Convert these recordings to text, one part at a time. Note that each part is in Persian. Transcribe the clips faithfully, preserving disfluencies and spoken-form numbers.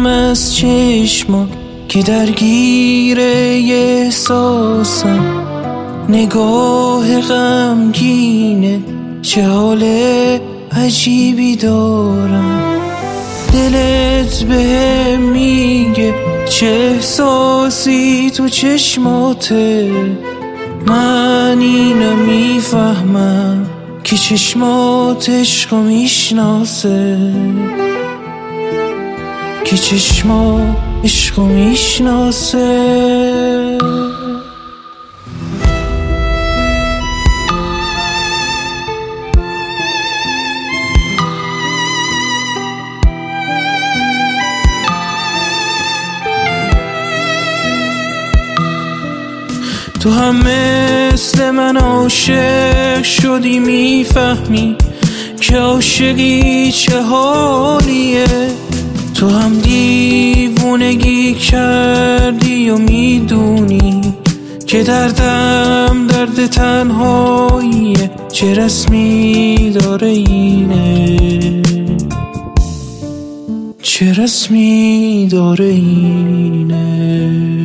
میشم از چشمان که درگیر احساسم، نگاه غمگینه چه حال عجیبی دارم. دلت بهم میگه چه احساسی تو چشماته، من اینو میفهمم که چشمات عشقو میشناسه، که چشمات عشقو میشناسه. تو هم مثل من عاشق شدی، میفهمی که عاشقی چه حالیه. تو هم دیوونگی کردی و میدونی که دردم درد تنهاییه. چه رسمی داره اینه، چه رسمی داره اینه.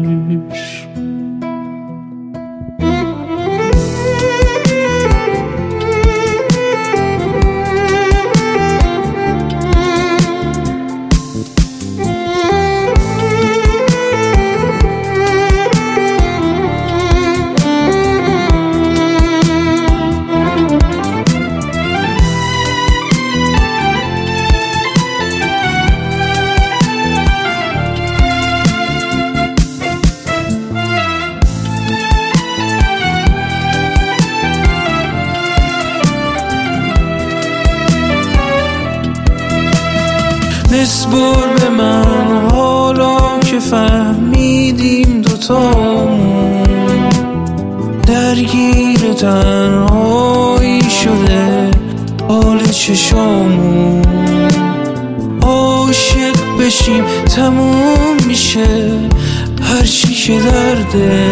بسپر به من حالا که فهمیدیم دوتامون درگیر تنهایی شده حال چشامون. عاشق بشیم تموم میشه هرچی که درده،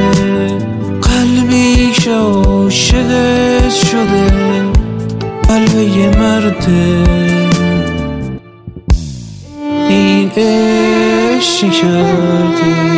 قلبی که عاشقت شده قلب یه مرده. این عشق کرده